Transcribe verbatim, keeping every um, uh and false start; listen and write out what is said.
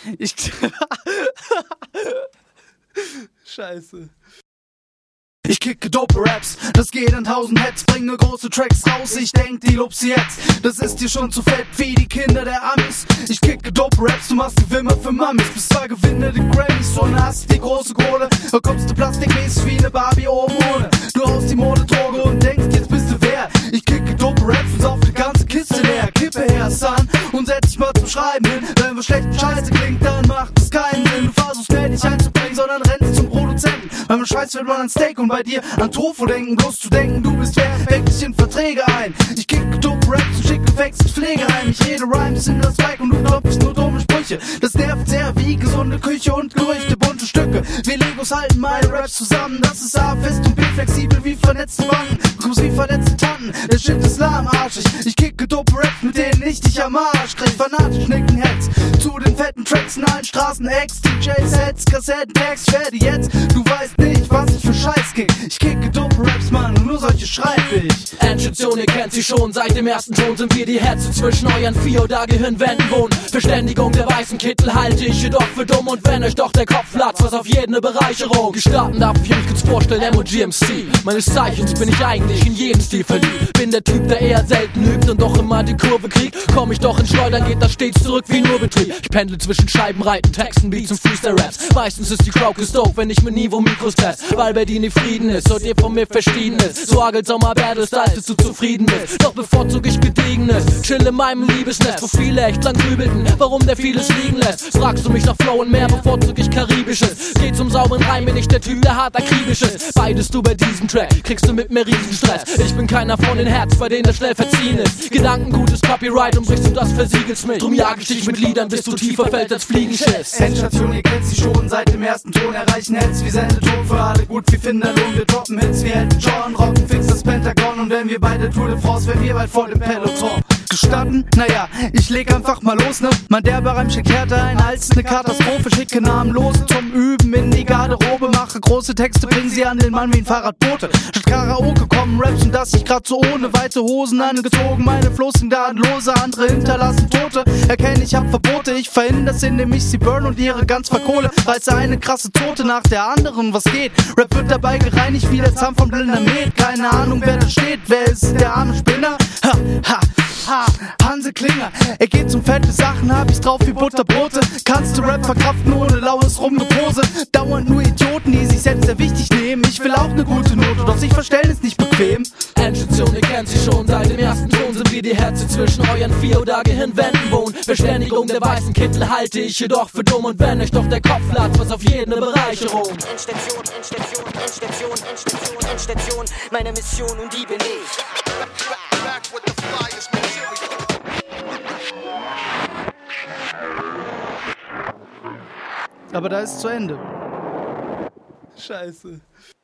Ich... Scheiße. Ich kicke dope Raps, das geht an tausend Heads, bring ne große Tracks raus, ich denk, die lobst du jetzt. Das ist dir schon zu fett wie die Kinder der Amis. Ich kicke dope Raps, du machst die Wimmer für Mamis. Bis zwei Gewinne die Grammys und hast die große Kohle. Da kommst du plastikmäßig wie ne Barbie oben ohne. Du haust die Modedroge und denkst, jetzt bist du wer. Ich kicke dope Raps und sauf die ganze Kiste leer. Kippe her, Son, und setz dich mal zum Schreiben hin. Wenn was schlecht und scheiße klingt, dann macht es keinen Sinn. Du versuchst schnell dich einzubringen, sondern rennst zum Produzenten. Wenn man scheißt, wird man an Steak und bei dir an Tofu denken, bloß zu denken, du bist wer, fängt dich in Verträge ein. Ich kicke dope Raps und schicke Facts ins Pflegeheim. Ich rede Rhymes in das Mic und du klopfst nur dumme Sprüche. Das nervt sehr wie gesunde Küche und Gerüchte, bunte Stücke. Wir Legos halten meine Raps zusammen. Das ist A fest und B flexibel wie vernetzte Banken. Du kommst wie verletzte Tanten, der Shit ist lahmarschig. Ich kicke dope Raps, mit denen ich dich am Arsch krieg. Fanatisch nicken Heads zu den fetten Tracks in allen Straßen. Ex, D Js, Heads, Kassetten, Tags, ich werde jetzt. Du weißt nicht, was ich für Scheiß kick. Ich kicke dope Raps, Mann, und nur solche schreib ich. Endstation, ihr kennt sie schon, seit dem ersten Ton sind wir die Herzen zwischen euren vier oder Gehirnwänden wohnen. Verständigung der weißen Kittel halte ich jedoch für dumm. Und wenn euch doch der Kopf platzt, was auf jeden eine Bereicherung. Gestarten darf ich mich kurz vorstellen, M O G M C. Meines Zeichens bin ich eigentlich in jeden Stil verliebt. Bin der Typ, der eher selten übt und doch immer die Kurve kriegt. Komm ich doch ins Schleudern, geht das stets zurück wie nur Betrieb. Ich pendle zwischen Scheibenreiten, Texten, Beats und Freestyle-Raps. Meistens ist die Crowd gestoked, wenn ich mit Niveau Mikros test. Weil bei dir nie Frieden ist, und ihr von mir verschieden ist. So hagelt Sommer-Battles, als du zufrieden bist. Doch bevorzug ich Gediegenes, chill in meinem Liebesnest, wo viele echt lang grübelten, warum der vieles liegen lässt. Fragst du mich nach Flow und mehr, bevorzug ich Karibisches. Geht zum sauberen Reim, bin ich der Typ, der hart akribisch ist. Beides du bei diesem Track, kriegst du mit mir Riesenstress. Ich bin keiner von den Herz, bei denen das schnell verziehen ist. Gedankengutes Copyright und brichst du das, versiegelst mich. Drum jag ich dich mit Liedern, bis du tiefer fällt als Fliegenschiss. Endstation, ihr kennt sie schon, seit dem ersten Ton erreichen Hits wie Sendeton für alle gut wie Finderlohn. Wir toppen Hits wie Elton John, rocken fix das Pentagon. Und wenn wir beide Tour de France, wenn wir bald vor dem Peloton. Gestatten? Naja, ich leg einfach mal los, ne? Mein derber Reim schickt härter ein als ne Katastrophe. Schicke Namenlose zum Üben in die Garderobe. Mache große Texte, bring sie an den Mann wie ein Fahrradbote. Statt Karaoke kommen Raps und das ich grad so ohne weite Hosen angezogen. Meine Flows sind gnadenlose, andere hinterlassen Tote. Erkenne, ich hab Verbote, ich verhinder's, indem ich sie burn und ihre ganz verkohle. Reiße eine krasse Tote nach der anderen, was geht? Rap wird dabei gereinigt wie der Zahn vom blinder Met. Keine Ahnung, wer da steht, wer ist der arme Spinner? Ha, ha. Ha, Hanse Klinger, er geht um fette Sachen, hab ich's drauf wie Butterbrote. Kannst du Rap verkraften ohne laues Rumgepose? Dauernd nur Idioten, die sich selbst sehr wichtig nehmen. Ich will auch ne gute Note, doch sich verstellen ist nicht bequem. Endstation, ihr kennt sie schon, seit dem ersten Ton sind wir die Herzen zwischen euren vier oder Gehirnwänden wohnen. Verständigung der weißen Kittel halte ich jedoch für dumm. Und wenn euch doch der Kopf platzt, was auf jeden eine Bereicherung. Endstation, Endstation, Endstation, Endstation, Endstation, meine Mission und die bin ich. Back with the flyest material. Aber da ist zu Ende. Scheiße.